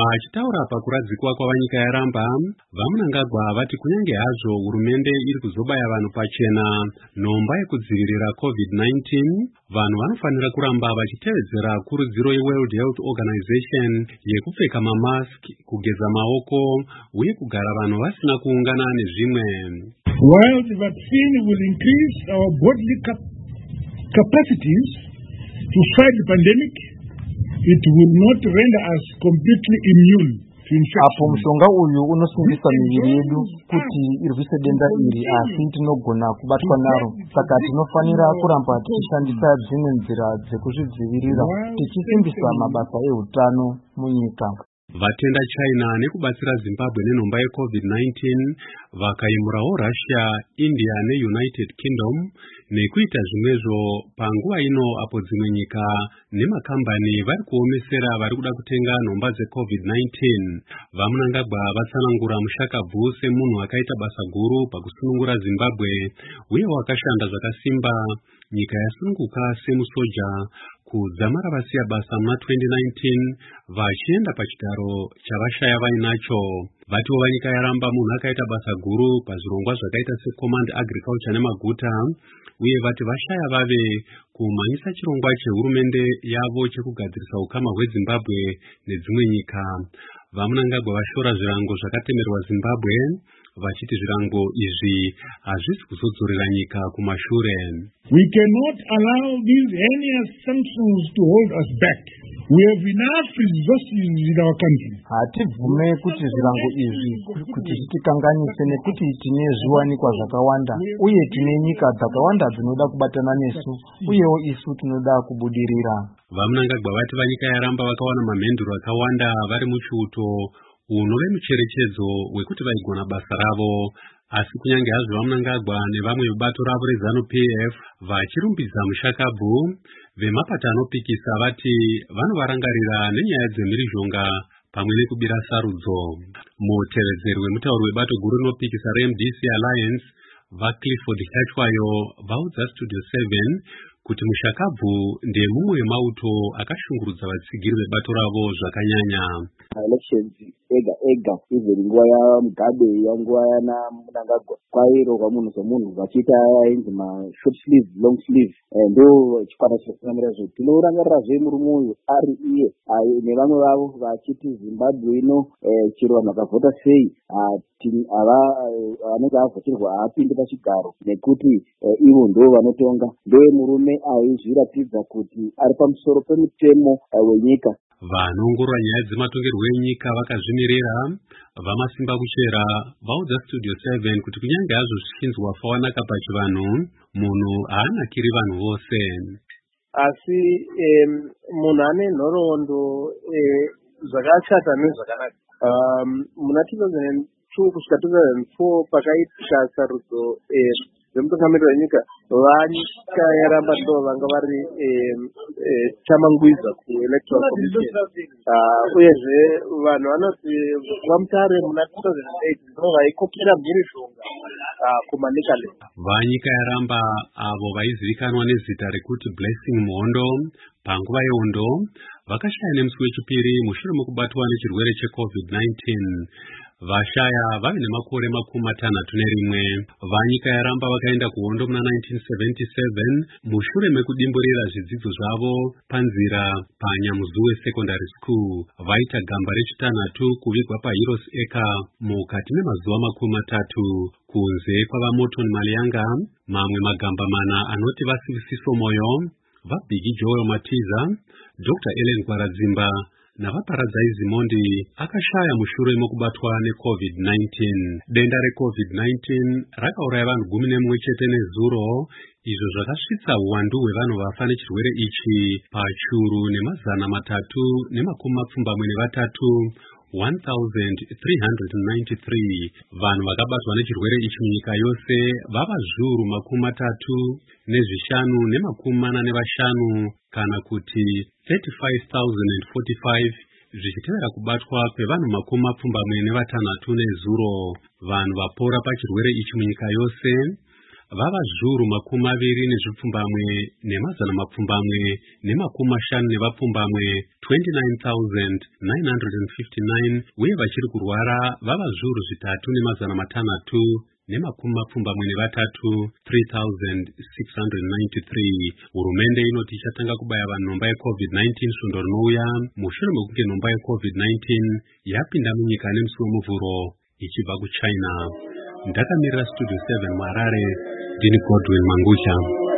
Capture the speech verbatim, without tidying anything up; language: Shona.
Vachitaura pakuradzikwa kwavanyika yaramba, vaMnangagwa vati kunyange hazvo hurumende iri kuzobaya vanhu pachena nhomba yekudzivirira covid nineteen, vanhu vanofanira kuramba vachitevedzera kurudziro yeWorld Health Organization yekupfeka mamaski, kugeza maoko uye kugara vanhu vasina kuungana nezvimwe. While the vaccine will increase our bodily cap capacities to fight the pandemic, it will not render us completely immune to infection. Apo mushonga uyu unosimbisa miviri yedu kuti irwise denda iri, asi tinogona kubatwa naro. Saka tinofanira kuramba tichishandisa dzimwe nzira dzekuzvidzivirira, tichisimbisa mabasa ehutano munyika. Vatenda China nekubatsira Zimbabwe nenhomba yecovid nineteen vakaimurawo Russia, India neUnited Kingdom nekuita zvimwezvo panguva ino apo dzimwe nyika nemakambani vari kuomesera vari kuda kutenga nhomba dzecovid nineteen. VaMnangagwa vatsanangura Mushakabvu semunhu akaita basa guru pakusunungura Zimbabwe uye wakashanda zvakasimba nyika yasununguka semusoja kudzamara vasiya basa muna twenty nineteen vachienda pachigaro chavashaya vainacho. Vatiwo vanyika yaramba munhu akaita basa guru pazvirongwa zvakaita secommand agriculture nemaguta, uye vati vashaya vave kumhanyisa chirongwa chehurumende yavo chekugadzirisa ukama hweZimbabwe nedzimwe nyika. VaMnangagwa vashora zvirango zvakatemerwa Zimbabwe vachiti zvirango izvi hazvisi kuzodzorera nyika kumashure. We cannot allow these heinous sanctions to hold us back. We have enough resources in our country. Hatibvume kuti zvirango izvi kuti zvitikanganise, nekuti tine zviwanikwa zvakawanda uye tine nyika dzakawanda dzinoda kubatana nesu, uyewo isu tinoda kubudirira. VaMnangagwa vati vanyika yaramba vakawana mamhenduro akawanda vari muchiuto unove mucherechedzo wekuti vaigona basa ravo. Asi kunyange hazvo VaMnangagwa nevamwe vebato ravo reZANU P F vachirumbidza Mushakabvu, vemapata anopikisa vati vanovarangarira nenyaya dzemhirizhonga pamwe nekubira sarudzo. Mutevedzeri wemutauri webato guru rinopikisa reM D C Alliance, vaClifford Hatchwayo, vaudza Studio seven kuti Mushakabvu ndiye mumwe wemauto akashungurudza vatsigiri vebato ravo zvakanyanya. Elections ega ega izeri nguva yaMugabe yanguva yana Mnangagwa kwairohwa munhu semunhu vachiita inzi ma short sleeve long sleeve, ndo chikwata chinosangamira zvo. Tinorangarira zve murume uyu ari iye nevamwe vavo vachiti Zimbabwe ino chero vanhu vakavhota sei vanenge avhoterwa haapindi pachigaro nekuti ivo ndo vanotonga. Ndeye murume aizviratidza kuti ari pamusoro pemutemo wenyika. Vanoongorora nyaya dzematongerwo enyika vakazvimirira vamasimba kuchera vaudza Studio seven kuti kunyange hazvo zvichinzi wafa wanaka pachivanhu, munhu haanakiri vanhu vose. Asi munhu ane nhoroondo zvakashata nezvakanaka. Muna two thousand two kusvika two thousand four pakaitika sarudzo dzemutungamiriri wenyika, vanyika yaramba ndo vanga vari chamangwiza kuelectoral commission. Uyezve vanhu vanoti vaMutare muna two thousand eight ndo vaikokera mhirizhonga kumaNikale. Vanyika yaramba avo vaizivikanwa nezita rekuti Blessing Muhondo panguva yehondo vakashaya nemusi wechipiri mushure mekubatwa nechirwere checovid nineteen. Vashaya vave nemakore makumi matanhatu nerimwe. Vanyika yaramba vakaenda kuhondo muna nineteen seventy-seven mushure mekudimburira zvidzidzo zvavo panzira paNyamuzuwe Secondary School. Vaita gamba rechitanhatu kuvigwa paHeroes Acre mukati memazuva makumi matatu. Kunze kwavaMorton Malianga, mamwe magamba mana anoti vaSibusiso Moyo, vaBiggy Joel Matiza, Doctor Ellen Gwaradzimba navaParadzai Zimondi akashaya mushure mokubatwa necovid nineteen. Denda recovid nineteen rakauraya vanhu gumi nemumwe chete nezuro, izvo zvakasvitsa uwandu hwevanhu vafa nechirwere ichi pachuru nemazana matatu nemakumi mapfumbamwe nevatatu, one thousand three hundred ninety-three. Vanhu vakabatwa nechirwere ichi munyika yose vava zviuru makumi matatu nezvishanu nemakumi mana nevashanu, kana kuti thirty-five thousand forty-five, zvichitevera kubatwa kwevanhu makumi mapfumbamwe nevatanhatu nezuro. Vanhu vapora pachirwere ichi munyika yose vava zviuru makumi maviri nezvipfumbamwe nemazana mapfumbamwe nemakumi mashanu nevapfumbamwe twenty-nine thousand nine hundred fifty-nine uye vachiri kurwara vava zviuru zvitatu nemazana matanhatu nemakumi mapfumbamwe nevatatu three thousand six hundred ninety-three. Hurumende inoti ichatanga kubaya vanhu nhomba yecovid nineteen svondo rinouya mushure mekunge nhomba yecovid nineteen yapinda munyika nemusi wemuvhuro ichibva kuchina. Ndakamirira studio seven muHarare, ndini Godwin Mangusha.